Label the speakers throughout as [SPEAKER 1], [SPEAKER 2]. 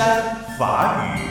[SPEAKER 1] 山法语。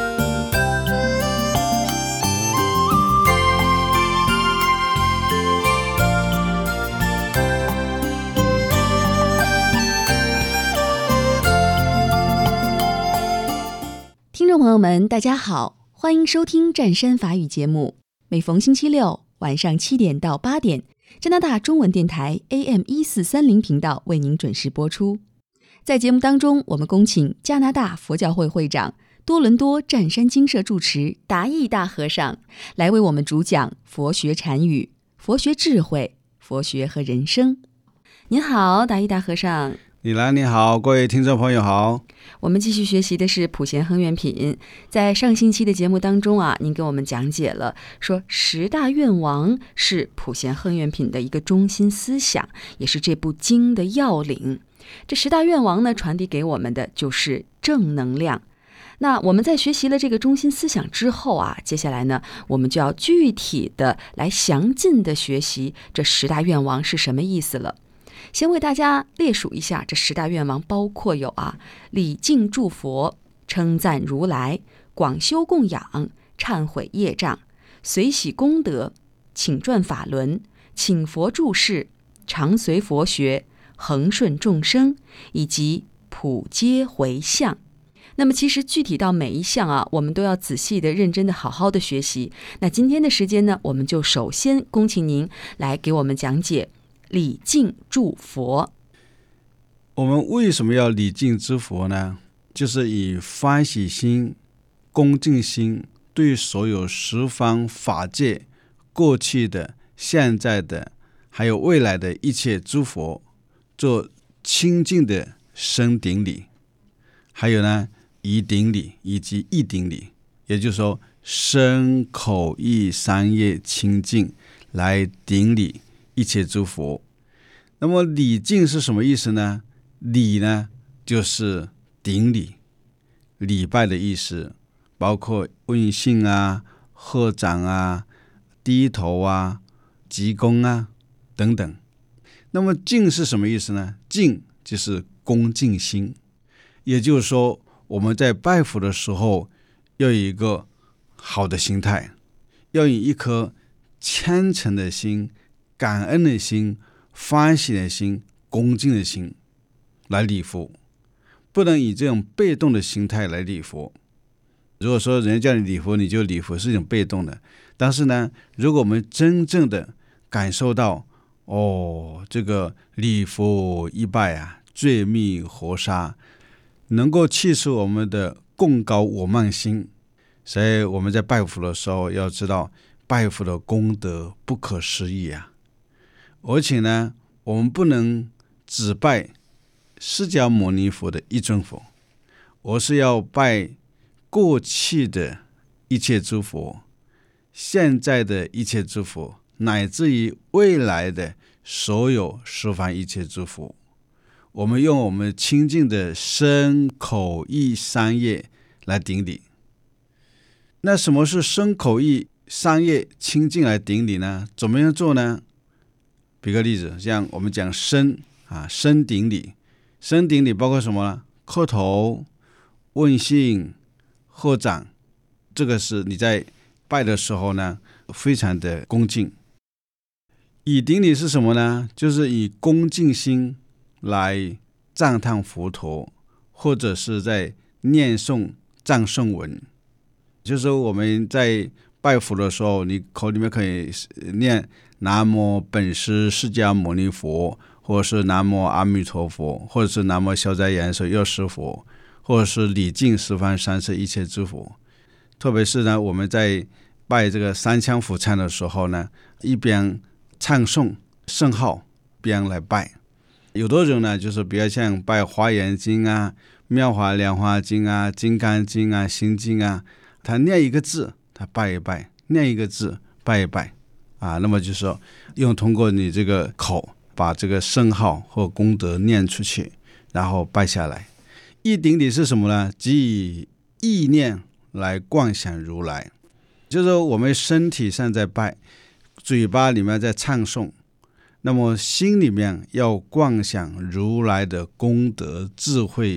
[SPEAKER 2] 听众朋友们，大家好，欢迎收听湛山法语节目。每逢星期六晚上7点到8点，加拿大中文电台 AM1430 频道为您准时播出。在节目当中，我们恭请加拿大佛教会会长、多伦多湛山精舍住持达义大和尚来为我们主讲佛学禅语、佛学智慧、佛学和人生。您好，达义大和尚。
[SPEAKER 3] 李兰你好，各位听众朋友好。
[SPEAKER 2] 我们继续学习的是普贤恒愿品。在上星期的节目当中您给我们讲解了说10大愿王是普贤恒愿品的一个中心思想，也是这部经的要领。这10大愿王呢，传递给我们的就是正能量。那我们在学习了这个中心思想之后接下来呢，我们就要具体的来详尽的学习这10大愿王是什么意思了。先为大家列数一下，这10大愿王包括有礼敬祝佛、称赞如来、广修供养、忏悔业障、随喜功德、请转法轮、请佛住世、常随佛学、恒顺众生，以及普皆回向。那么其实具体到每一项我们都要仔细的、认真的、好好的学习。那今天的时间呢，我们就首先恭请您来给我们讲解礼敬祝佛。
[SPEAKER 3] 我们为什么要礼敬之佛呢？就是以欢喜心、恭敬心对所有十方法界过去的、现在的还有未来的一切诸佛做清净的身顶礼，还有呢仪顶礼以及意顶礼，也就是说身口意三业清净来顶礼一切诸佛。那么礼敬是什么意思呢？礼呢就是顶礼、礼拜的意思，包括问讯合掌低头鞠躬等等。那么敬是什么意思呢？敬就是恭敬心，也就是说我们在拜佛的时候要有一个好的心态，要以一颗虔诚的心、感恩的心、欢喜的心、恭敬的心来礼佛，不能以这种被动的心态来礼佛。如果说人家叫你礼佛，你就礼佛，是一种被动的。但是呢，如果我们真正的感受到这个礼佛一拜罪灭活杀，能够去除我们的贡高我慢心。所以我们在拜佛的时候要知道，拜佛的功德不可思议而且呢，我们不能只拜释迦牟尼佛的一尊佛，而是要拜过去的一切诸佛，现在的一切诸佛，乃至于未来的所有十方一切诸佛。我们用我们清净的身口意三业来顶礼。那什么是身口意三业清净来顶礼呢？怎么样做呢？比个例子，像我们讲身身顶礼。身顶礼包括什么呢？磕头、问讯、合掌，这个是你在拜的时候呢非常的恭敬。以顶礼是什么呢？就是以恭敬心来赞叹佛陀，或者是在念诵赞颂文。就是说我们在拜佛的时候，你口里面可以念南无本师释迦牟尼佛，或者是南无阿弥陀佛，或者是南无消灾延寿药师佛，或者是礼敬十方三世一切诸佛。特别是呢，我们在拜这个三腔辅忏的时候呢，一边唱诵圣号，一边来拜。有的人呢，就是比较像拜华严经妙法莲华经金刚经心经他念一个字他拜一拜，念一个字拜一拜那么就是说通过你这个口把这个圣号或功德念出去，然后拜下来。意顶礼是什么呢？即以意念来观想如来，就是说我们身体上在拜，嘴巴里面在唱诵，那么心里面要观想如来的功德智慧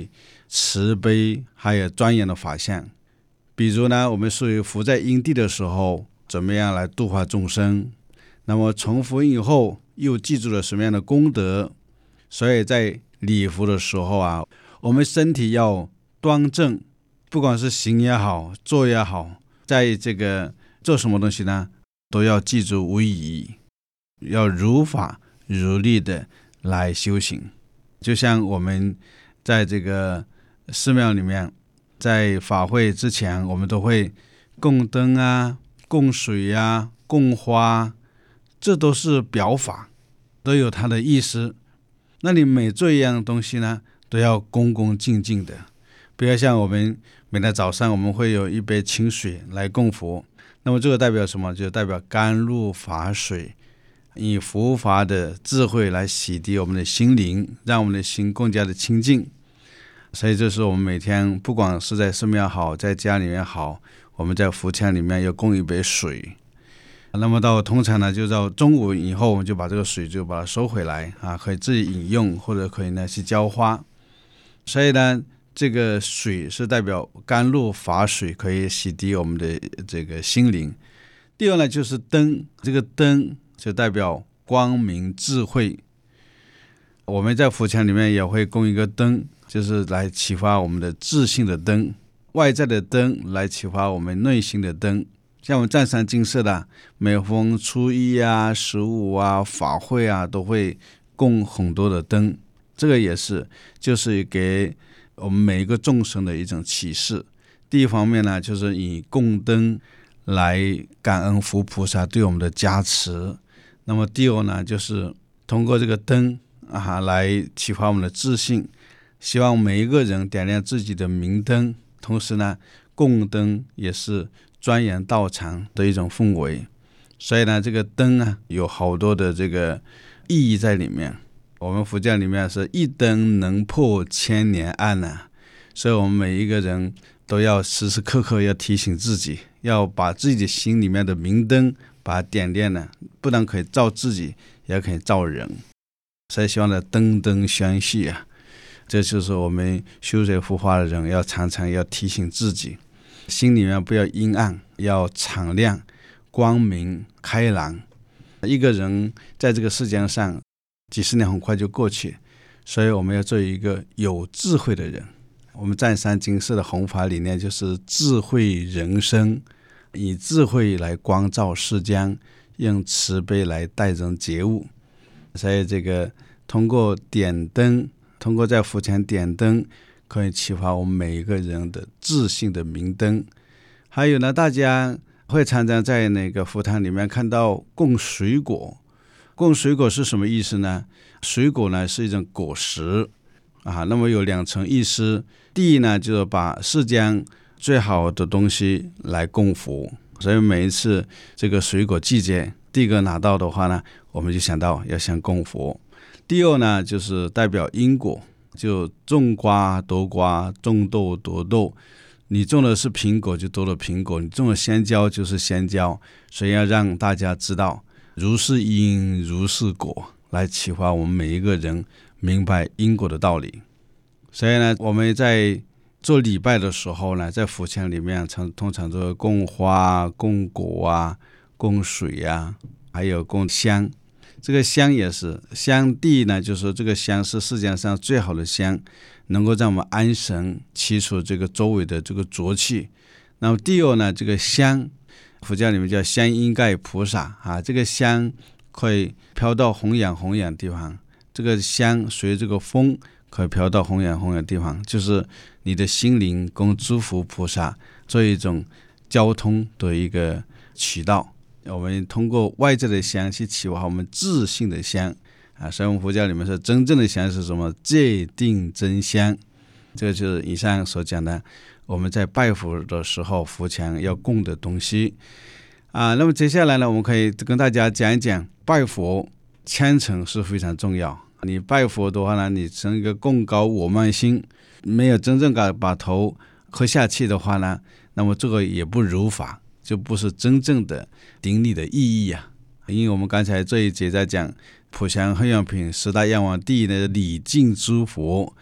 [SPEAKER 3] 慈悲还有庄严的法相。比如呢，我们属于伏在因地的时候，怎么样来度化众生，那么从伏以后又记住了什么样的功德。所以在礼伏的时候啊，我们身体要端正，不管是行也好，坐也好，在这个做什么东西呢，都要记住无疑，要如法如律的来修行。就像我们在这个寺庙里面，在法会之前，我们都会供灯啊、供水啊、供花，这都是表法，都有它的意思。那你每做一样东西呢，都要恭恭敬敬的。比如像我们每天早上我们会有一杯清水来供佛，那么这个代表什么？就代表甘露法水，以佛法的智慧来洗涤我们的心灵，让我们的心更加的清净。所以这是我们每天不管是在寺庙好，在家里面好，我们在佛前里面要供一杯水。那么通常呢，就到中午以后，我们就把这个水就把它收回来啊，可以自己饮用，或者可以呢去浇花。所以呢，这个水是代表甘露法水，可以洗涤我们的这个心灵。第二呢，就是灯，这个灯就代表光明智慧。我们在佛前里面也会供一个灯，就是来启发我们的自信的灯，外在的灯来启发我们内心的灯。像我们湛山精舍的，每逢初一啊、15啊、法会啊，都会供很多的灯。这个也是，就是给我们每一个众生的一种启示。第一方面呢，就是以供灯来感恩佛菩萨对我们的加持。那么第二呢，就是通过这个灯来启发我们的自信，希望每一个人点亮自己的明灯。同时呢，供灯也是庄严道场的一种氛围。所以呢，这个灯啊，有好多的这个意义在里面。我们佛教里面是一灯能破千年暗啊，所以我们每一个人都要时时刻刻要提醒自己，要把自己心里面的明灯把它点亮了，不但可以照自己，也可以照人。所以希望呢，灯灯相续啊，这就是我们修学佛法的人要常常要提醒自己，心里面不要阴暗，要敞亮、光明、开朗。一个人在这个世界上几十年很快就过去，所以我们要做一个有智慧的人。我们湛山精舍的弘法理念就是智慧人生，以智慧来光照世间，用慈悲来带人觉悟。所以这个通过点灯，通过在佛前点灯，可以启发我们每一个人的自信的明灯。还有呢，大家会常常在那个佛堂里面看到供水果。供水果是什么意思呢？水果呢是一种果实那么有两层意思。第一呢，就是把世间最好的东西来供佛，所以每一次这个水果季节，第一个拿到的话呢，我们就想到要先供佛。第二呢，就是代表因果，就种瓜得瓜，种豆得豆。你种的是苹果就得了苹果，你种了香蕉就是香蕉。所以要让大家知道如是因如是果，来启发我们每一个人明白因果的道理。所以呢，我们在做礼拜的时候呢，在佛前里面通常都供花、供果啊、供水啊，还有供香。这个香也是，香第一呢，就是说这个香是世界上最好的香，能够让我们安神，驱除这个周围的这个浊气。那么第二呢，这个香，佛教里面叫香应盖菩萨这个香可以飘到弘扬地方，这个香随这个风可以飘到弘扬地方，就是你的心灵跟诸佛菩萨做一种交通的一个渠道。我们通过外在的香去启发我们自信的香所以我们佛教里面说真正的香是什么？戒定真香。这个就是以上所讲的我们在拜佛的时候佛前要供的东西那么接下来呢，我们可以跟大家讲一讲拜佛虔诚是非常重要。你拜佛的话呢，你生一个更高我慢心，没有真正把头磕下去的话呢，那么这个也不如法，就不是真正的顶礼的意义因为我们刚才这一节在讲普贤恒愿品10大愿望，第一呢，礼敬诸佛，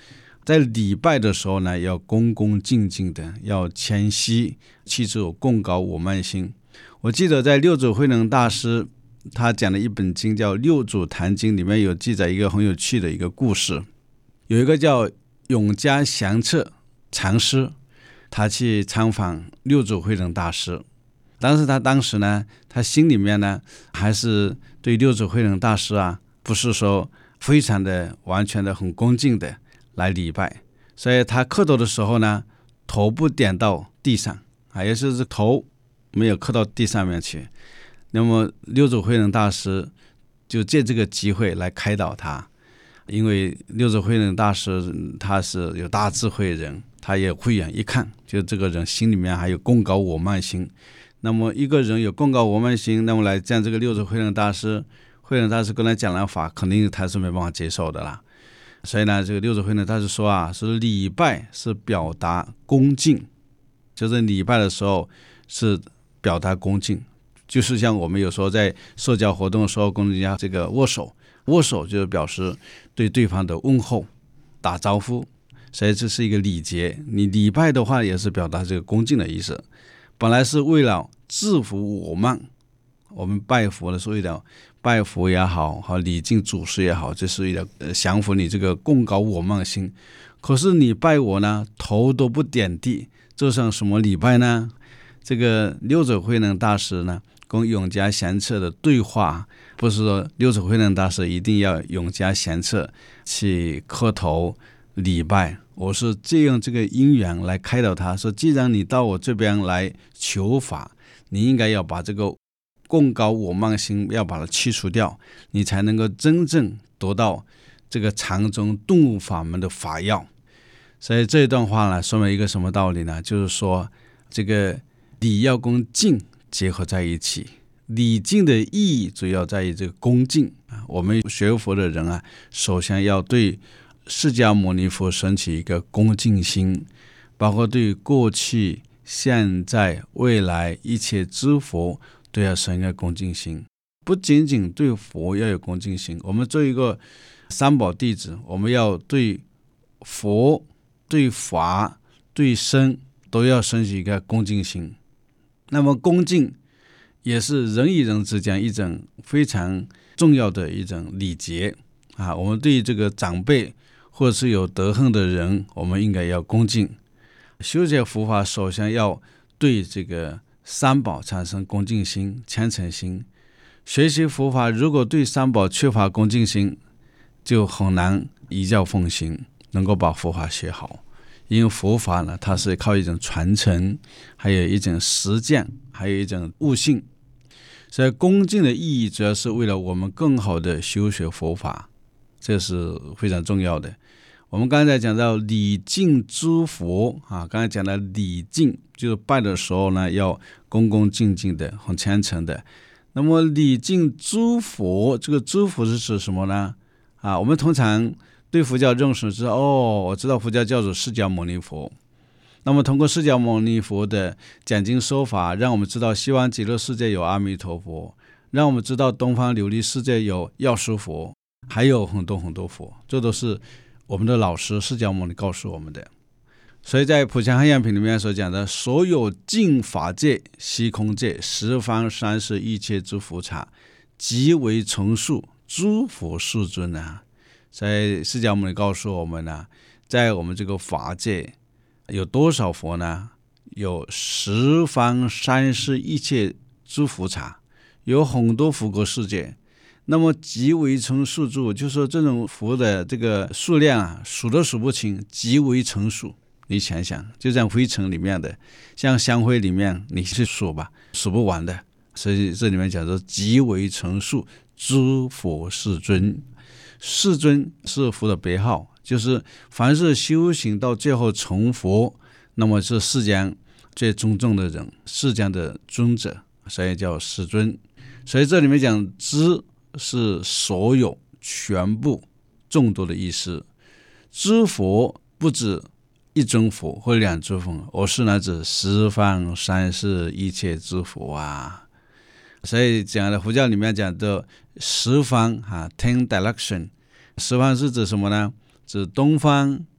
[SPEAKER 3] 在礼拜的时候呢，要恭恭敬敬的，要谦虚，其中贡高我慢心。我记得在六祖慧能大师他讲的一本经叫《六祖坛经》，里面有记载一个很有趣的一个故事。有一个叫永嘉祥策禅师，他去参访六祖慧能大师，但是他当时呢，他心里面呢，还是对六祖慧能大师啊，不是说非常的完全的很恭敬的来礼拜，所以他磕头的时候呢，头不点到地上啊，也就是头没有磕到地上面去。那么六祖慧能大师就借这个机会来开导他，因为六祖慧能大师他是有大智慧人，他也慧眼一看，就这个人心里面还有贡高我慢心。那么一个人有贡高我慢心，那么来见这个六祖慧能大师，慧能大师跟他讲了法，肯定他是没办法接受的啦。所以呢，这个六祖慧能大师说啊，是礼拜是表达恭敬，就是礼拜的时候是表达恭敬，就是像我们有时候在社交活动的时候跟人家这个握手就是表示对对方的问候打招呼，所以这是一个礼节。你礼拜的话也是表达这个恭敬的意思，本来是为了制服我慢，我们拜佛的是为了拜佛也好，礼敬祖师也好，这是为了降服你这个贡高我慢心。可是你拜我呢，头都不点地，这算什么礼拜呢？这个六祖慧能大师呢跟永嘉祥策的对话，不是说六祖慧能大师一定要永嘉祥策去磕头礼拜，我是借用这个因缘来开导他，说既然你到我这边来求法，你应该要把这个贡高我慢心要把它去除掉，你才能够真正得到这个禅宗顿悟法门的法要。所以这一段话呢，说明一个什么道理呢？就是说这个礼要跟敬结合在一起，礼敬的意义主要在于这个恭敬。我们学佛的人啊，首先要对释迦牟尼佛升起一个恭敬心，包括对过去现在未来一切诸佛都要生一个恭敬心。不仅仅对佛要有恭敬心，我们做一个三宝弟子，我们要对佛对法对僧都要升起一个恭敬心。那么恭敬也是人与人之间一种非常重要的一种礼节啊。我们对这个长辈或者是有德行的人，我们应该要恭敬。修学佛法首先要对这个三宝产生恭敬心虔诚心。学习佛法如果对三宝缺乏恭敬心，就很难依教奉行，能够把佛法学好。因为佛法呢，它是靠一种传承，还有一种实践，还有一种悟性。所以恭敬的意义主要是为了我们更好的修学佛法，这是非常重要的。我们刚才讲到礼敬诸佛啊，刚才讲到礼敬就是拜的时候呢，要恭恭敬敬的，很虔诚的。那么礼敬诸佛，这个诸佛是指什么呢？我们通常对佛教认识是我知道佛教叫做释迦牟尼佛。那么通过释迦牟尼佛的讲经说法，让我们知道西方极乐世界有阿弥陀佛，让我们知道东方琉璃世界有药师佛，还有很多很多佛，这都是我们的老师释迦牟尼告诉我们的。所以在普贤行愿品里面所讲的，所有净法界虚空界十方三世一切诸佛刹，即为成数诸佛世尊啊。所以释迦牟尼告诉我们呢，在我们这个法界有多少佛呢？有十方三世一切诸佛刹，有很多佛国世界。那么即为成数诸，就是说这种佛的这个数量啊，数都数不清，即为成数。你想想，就像灰尘里面的，像香灰里面，你去数吧，数不完的。所以这里面讲说，即为成数诸佛世尊。世尊是佛的别号，就是凡是修行到最后成佛，那么是世间最尊重的人，世间的尊者，所以叫世尊。所以这里面讲知是所有全部众多的意思。知佛不止一尊佛或两尊佛，而是呢指十方三世一切诸佛啊。所以讲的佛教里面讲的十方10 direction， 十方是指什么呢？指东方、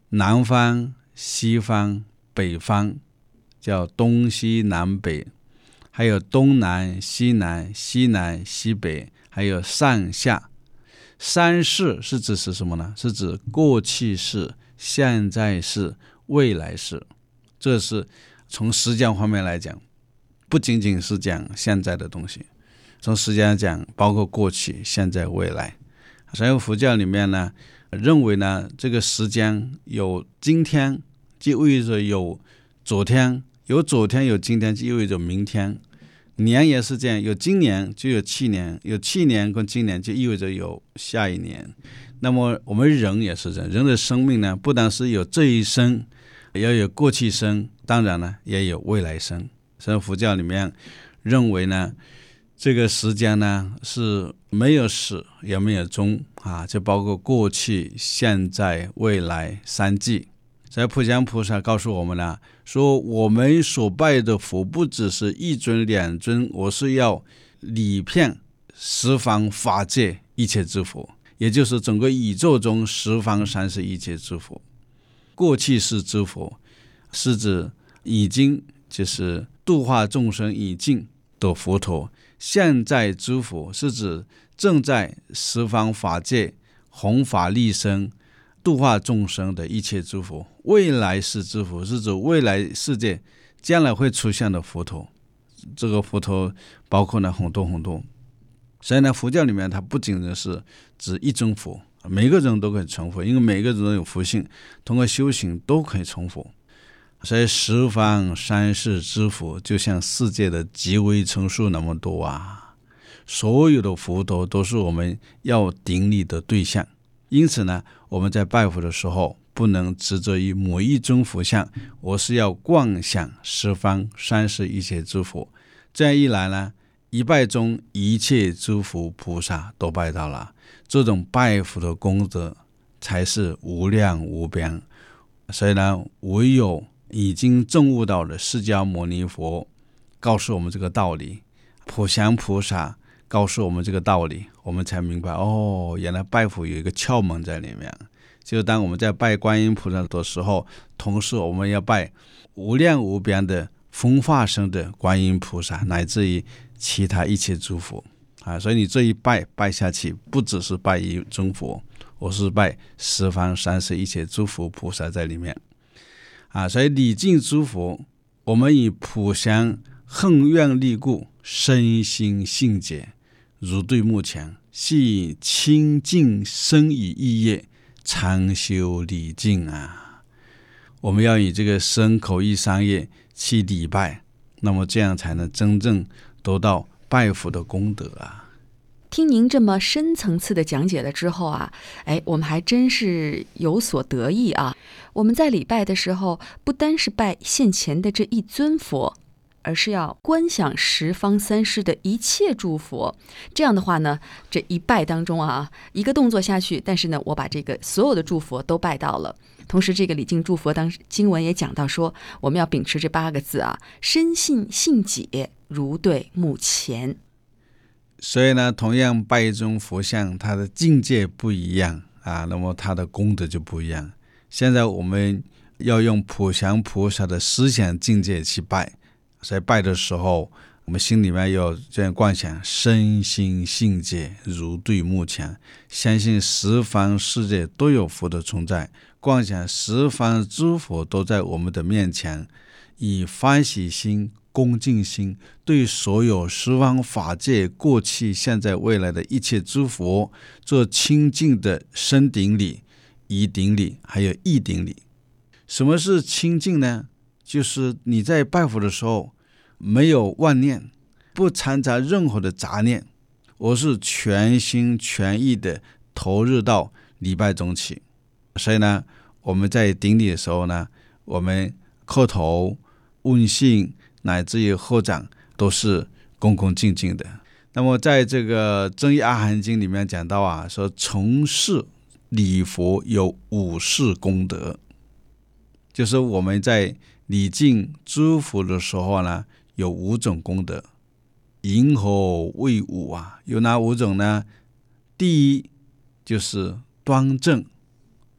[SPEAKER 3] 南方、西方、北方，叫东西南北，还有东南、西南、西南、西北，还有上下。三世是指是什么呢？是指过去式、现在式、未来式。这是从时间方面来讲，不仅仅是讲现在的东西，从时间讲包括过去、现在、未来。所以佛教里面呢，认为呢，这个时间有今天就意味着有昨天，有昨天有今天就意味着明天。年也是这样，有今年就有去年，有去年跟今年就意味着有下一年。那么我们人也是这样，人的生命呢，不但是有这一生，也要有过去生，当然呢也有未来生。所以佛教里面认为呢，这个时间呢是没有始也没有终啊，就包括过去、现在、未来三际。所以普贤菩萨告诉我们呢，说我们所拜的佛不只是一尊两尊，我是要礼遍十方法界一切之佛，也就是整个宇宙中十方三世一切之佛。过去世之佛是指已经就是度化众生已尽的佛陀，现在之佛是指正在十方法界弘法利生度化众生的一切诸佛，未来世之佛是指未来世界将来会出现的佛陀。这个佛陀包括呢很多很多，所以呢佛教里面它不仅仅是指一尊佛，每个人都可以成佛，因为每个人都有福性，通过修行都可以成佛。所以十方三世之佛就像世界的极微层数那么多啊，所有的佛陀都是我们要顶礼的对象。因此呢，我们在拜佛的时候不能执着于某一尊佛像，我是要观想十方三世一切诸佛。这样一来呢，一拜中一切诸佛菩萨都拜到了，这种拜佛的功德才是无量无边。所以呢，唯有已经证悟到的释迦牟尼佛告诉我们这个道理，普贤菩萨告诉我们这个道理，我们才明白哦，原来拜佛有一个窍门在里面。就当我们在拜观音菩萨的时候，同时我们要拜无量无边的风化身的观音菩萨，乃至于其他一切诸佛啊。所以你这一拜下去，不只是拜一尊佛，我是拜十方三世一切诸佛菩萨在里面啊。所以礼敬诸佛，我们以普贤恨愿力故，身心性解，如对目前，系清净身语意业，常修礼敬啊。我们要以这个身口意三业去礼拜，那么这样才能真正得到拜佛的功德啊。
[SPEAKER 2] 听您这么深层次的讲解了之后啊，我们还真是有所得益啊。我们在礼拜的时候，不单是拜现前的这一尊佛，而是要观想十方三世的一切诸佛。这样的话呢，这一拜当中啊，一个动作下去，但是呢，我把这个所有的诸佛都拜到了。同时这个礼敬诸佛当经文也讲到说，我们要秉持这8个字啊，深信性解，如对目前。
[SPEAKER 3] 所以呢，同样拜一尊佛像，它的境界不一样啊，那么它的功德就不一样。现在我们要用普贤菩萨的思想境界去拜，在拜的时候，我们心里面要这样观想，身心性解，如对目前，相信十方世界都有佛的存在，观想十方诸佛都在我们的面前，以欢喜心恭敬心对所有十方法界过去现在未来的一切诸佛做清净的身顶礼、仪顶礼还有意顶礼。什么是清净呢？就是你在拜佛的时候没有妄念，不掺杂任何的杂念，我是全心全意的投入到礼拜中去。所以呢，我们在顶礼的时候呢，我们叩头问讯乃至于合掌都是恭恭敬敬的。那么在这个增一阿含经里面讲到啊，说从事礼佛有5事功德，就是我们在礼敬诸佛的时候呢，有5种功德。因何谓5啊？有哪5种呢？第一就是端正，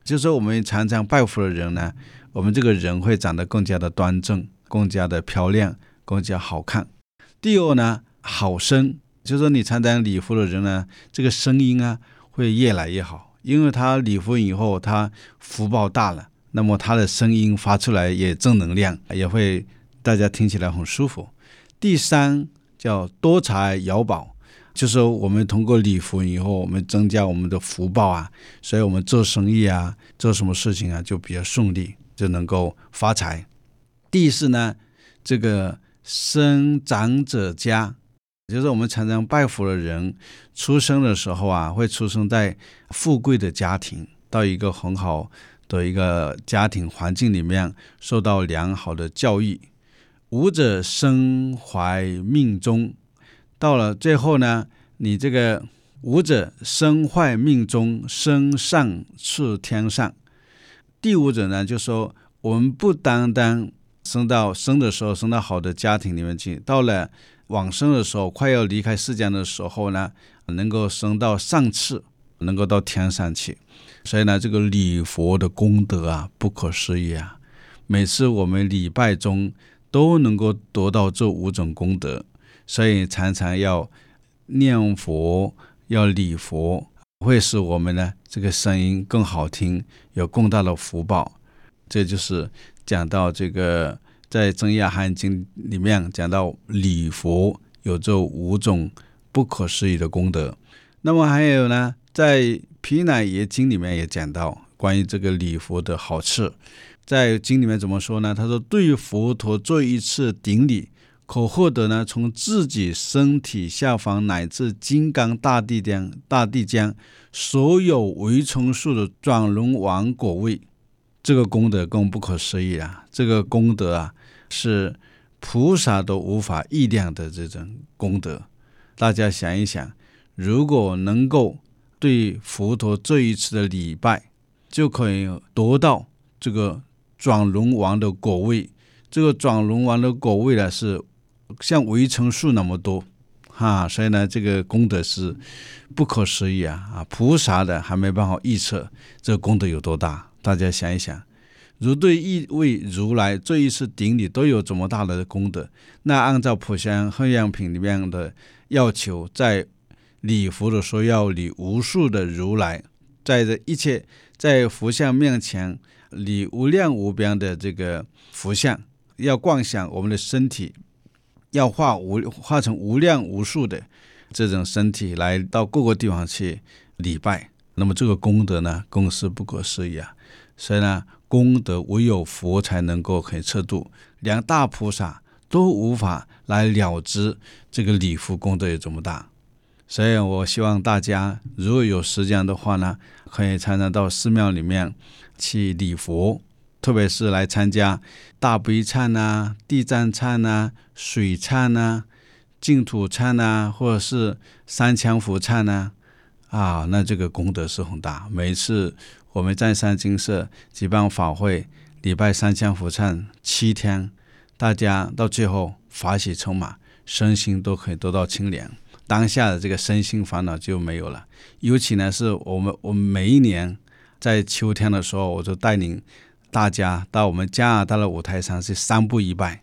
[SPEAKER 3] 就是说我们常常拜佛的人呢，我们这个人会长得更加的端正，更加的漂亮，更加好看。第二呢，好声，就是说你常常礼佛的人呢，这个声音啊会越来越好，因为他礼佛以后他福报大了，那么他的声音发出来也正能量，也会大家听起来很舒服。第三叫多财摇宝，就是说我们通过礼佛以后，我们增加我们的福报啊，所以我们做生意啊，做什么事情啊就比较顺利，就能够发财。第四呢，这个生长者家，就是我们常常拜佛的人出生的时候啊，会出生在富贵的家庭，到一个很好的一个家庭环境里面，受到良好的教育。无者身怀命中，到了最后呢，你这个无者身怀命中，升上至天上。第五者呢，就说我们不单单生的时候生到好的家庭里面去，到了往生的时候，快要离开世间的时候呢，能够升到上次，能够到天上去。所以呢，这个礼佛的功德啊，不可思议啊！每次我们礼拜中都能够得到这5种功德，所以常常要念佛，要礼佛，会使我们呢这个声音更好听，有更大的福报。这就是讲到这个在增亚汉经里面讲到礼佛有这5种不可思议的功德。那么还有呢，在毗乃耶经里面也讲到关于这个礼佛的好处。在经里面怎么说呢？他说，对佛陀做一次顶礼，可获得呢从自己身体下方乃至金刚大地江所有维虫树的转轮王果位。这个功德更不可思议啊！这个功德啊，是菩萨都无法议量的这种功德。大家想一想，如果能够对佛陀这一次的礼拜，就可以得到这个转轮王的果位。这个转轮王的果位呢，是像维城树那么多所以呢，这个功德是不可思议啊！菩萨的还没办法预测这个功德有多大。大家想一想，如对一位如来这一次顶礼都有这么大的功德，那按照普贤恒愿品里面的要求，在礼佛的时候要礼无数的如来，在这一切在佛像面前礼无量无边的这个佛像，要观想我们的身体，要化成无量无数的这种身体来到各个地方去礼拜。那么这个功德呢，更是不可思议啊！所以呢，功德唯有佛才能够可以测度，连大菩萨都无法来了知这个礼佛功德有这么大。所以我希望大家如果有时间的话呢，可以常常到寺庙里面去礼佛，特别是来参加大悲忏啊、地藏忏啊、水忏啊、净土忏啊，或者是三强佛忏啊，那这个功德是很大。每次我们在山精舍举办法会，礼拜三强佛忏7天，大家到最后法喜充满，身心都可以得到清凉，当下的这个身心烦恼就没有了。尤其呢，是我们每一年在秋天的时候，我就带领大家到我们加拿大的五台山去3步1拜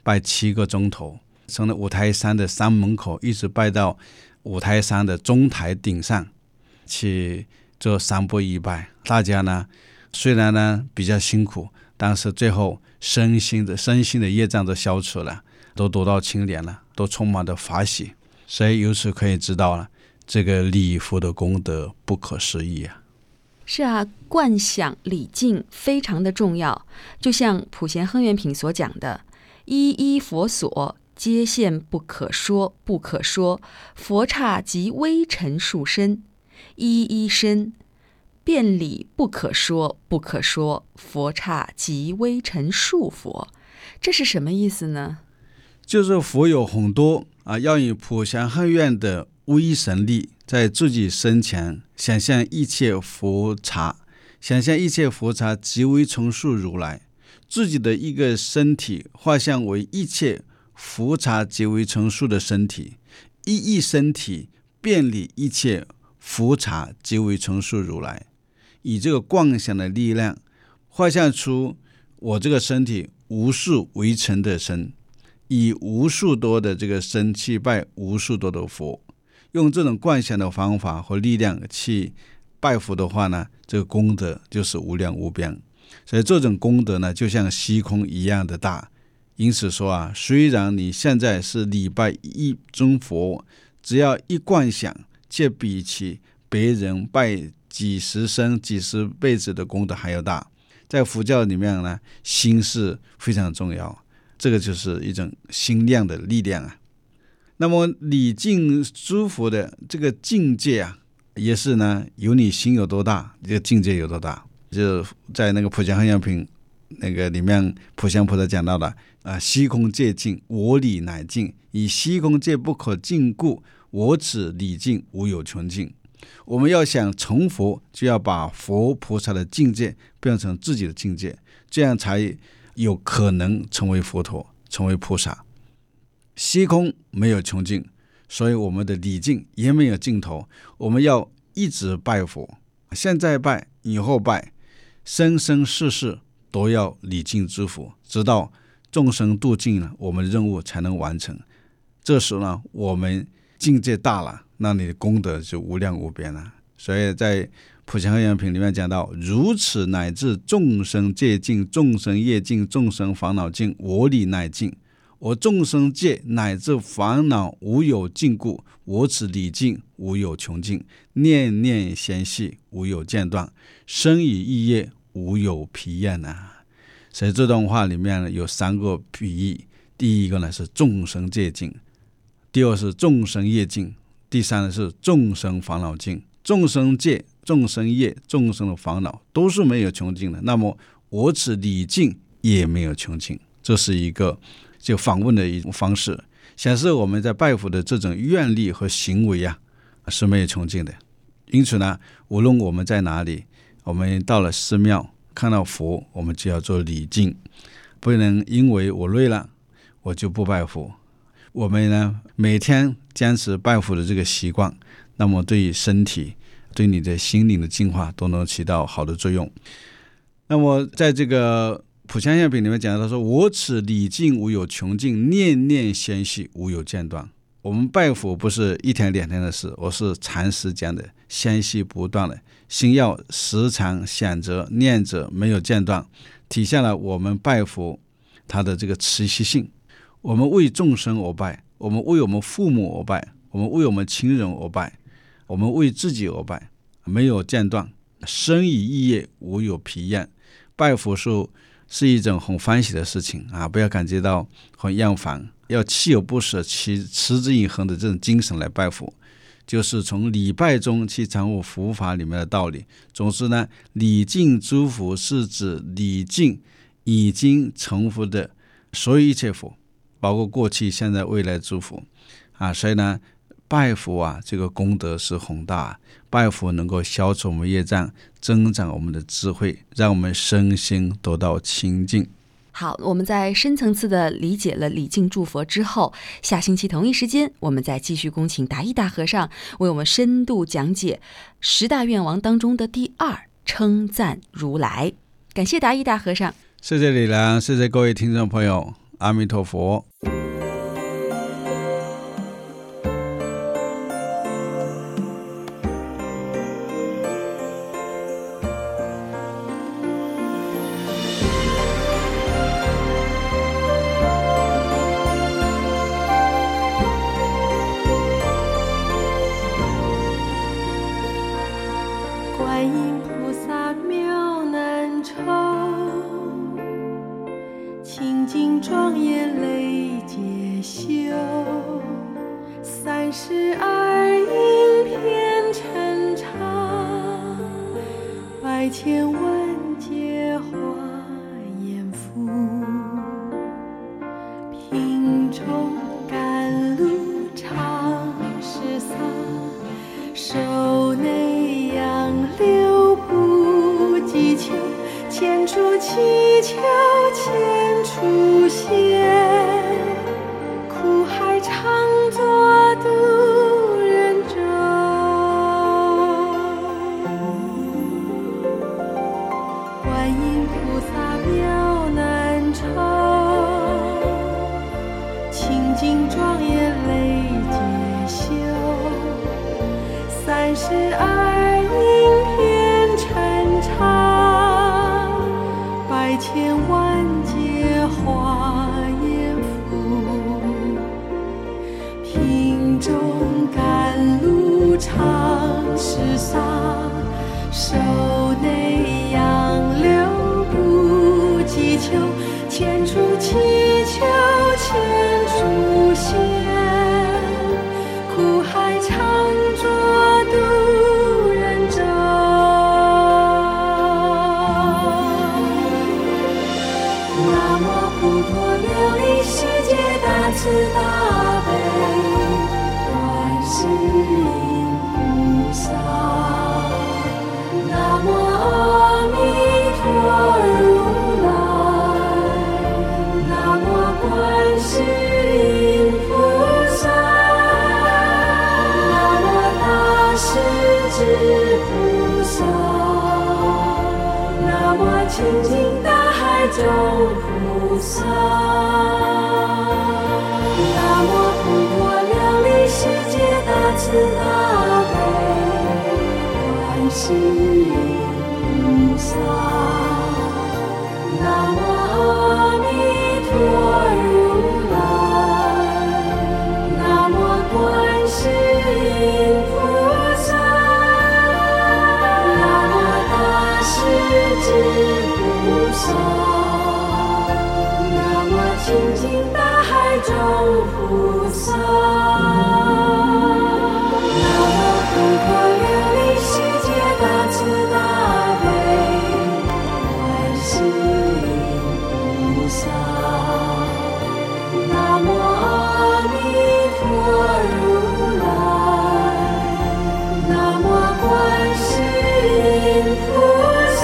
[SPEAKER 3] 7个钟头，从五台山的山门口一直拜到五台山的中台顶上去做3步1拜。大家呢虽然呢比较辛苦，但是最后身心的业障都消除了，都得到清凉了，都充满了法喜。所以由此可以知道了，这个礼佛的功德不可思议啊！
[SPEAKER 2] 是啊，观想礼敬非常的重要。就像普贤恒愿品所讲的，一一佛所，皆现不可说，不可说，佛刹即微尘数身，一一身，遍礼不可说，不可说，佛刹即微尘数佛。这是什么意思呢？
[SPEAKER 3] 就是佛有很多要以普贤恒愿的威神力，在自己身前想象一切佛刹，即为成数如来，自己的一个身体画像为一切佛刹即为成数的身体，一身体遍礼一切佛刹即为成数如来。 以这个观想的力量画像出我这个身体无数围成的身，以无数多的这个身去拜无数多的佛，用这种观想的方法和力量去拜佛的话呢，这个功德就是无量无边。所以这种功德呢，就像虚空一样的大。因此说啊，虽然你现在是礼拜一尊佛，只要一观想，却比起别人拜几十生几十辈子的功德还要大。在佛教里面呢，心是非常重要，这个就是一种心量的力量啊。那么礼敬诸佛的这个境界啊，也是呢，有你心有多大，这个境界有多大。就在那个普贤行愿品那个里面，普贤菩萨讲到的虚空界尽，我理乃尽，以虚空界不可尽故，我此理尽无有穷尽。我们要想成佛，就要把佛菩萨的境界变成自己的境界，这样才有可能成为佛陀，成为菩萨。虚空没有穷尽，所以我们的礼敬也没有尽头。我们要一直拜佛，现在拜，以后拜，生生世世都要礼敬诸佛，直到众生度尽了，我们的任务才能完成。这时呢，我们境界大了，那你的功德就无量无边了。所以在普贤行愿品里面讲到，如此乃至众生界尽，众生业尽，众生烦恼尽，我理乃尽。我众生界乃至烦恼无有尽故，我此理尽无有穷尽，念念闲息无有间断，生以意业无有疲厌啊。所以这段话里面有三个比喻，第一个呢是众生界尽，第二是众生业尽，第三是众生烦恼尽。众生界、众生业、众生的烦恼都是没有穷尽的，那么我此理尽也没有穷尽。这是一个就访问的一种方式，显示我们在拜佛的这种愿力和行为啊是没有穷尽的。因此呢，无论我们在哪里，我们到了寺庙看到佛，我们就要做礼敬，不能因为我累了我就不拜佛。我们呢每天坚持拜佛的这个习惯，那么对于身体对你的心灵的净化都能起到好的作用。那么在这个普贤行品里面讲到说，我此礼敬无有穷尽，念念闲息无有间断。我们拜佛不是一天两天的事，而是长时间的闲息不断的，心要时常想着念着，没有间断，体现了我们拜佛它的这个持续性。我们为众生而拜，我们为我们父母而拜，我们为我们亲人而拜，我们为自己而拜，没有间断，生以意业无有疲厌。拜佛是一种很欢喜的事情啊，不要感觉到很厌烦，要锲而不舍、持之以恒的这种精神来拜佛，就是从礼拜中去掌握佛法里面的道理。总之呢，礼敬诸佛是指礼敬已经成佛的所有一切佛，包括过去、现在、未来诸佛啊。所以呢，拜佛啊，这个功德是宏大，拜佛能够消除我们业障，增长我们的智慧，让我们身心得到清净。
[SPEAKER 2] 好，我们在深层次的理解了礼敬诸佛之后，下星期同一时间，我们再继续恭请达义大和尚为我们深度讲解10大愿王当中的第2，称赞如来。感谢达义大和尚。
[SPEAKER 3] 谢谢李兰，谢谢各位听众朋友，阿弥陀佛。
[SPEAKER 1] 观音菩萨妙难酬，清净庄严累劫修，32应遍陈长，100千万劫华严福，品中甘露常时洒，手内杨柳不计求，千处祈求千处现，苦海常作渡人舟。 景庄严累劫修，32应遍尘刹，百千万劫化阎浮，瓶中甘露常施洒，手内杨柳不计求，千处祈求千处现，苦海常作渡人舟。南无普陀琉璃世界大慈大悲观世音菩萨，南无阿弥陀如来，南无观世音菩萨，南无大势至菩萨，南无清净大海中菩萨，南无普陀琉璃世界大慈大悲观世音菩萨，南无阿弥陀如来，南无观世音菩萨，南无大势至菩萨，南无清净大海中菩萨，南无普陀琉璃世界大慈大悲观世音菩萨，南无阿弥陀如来，南无观世音菩萨，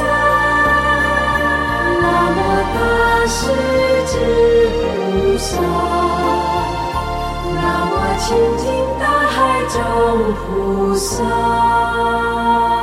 [SPEAKER 1] 南无大势至菩萨，南无清净大海中菩萨。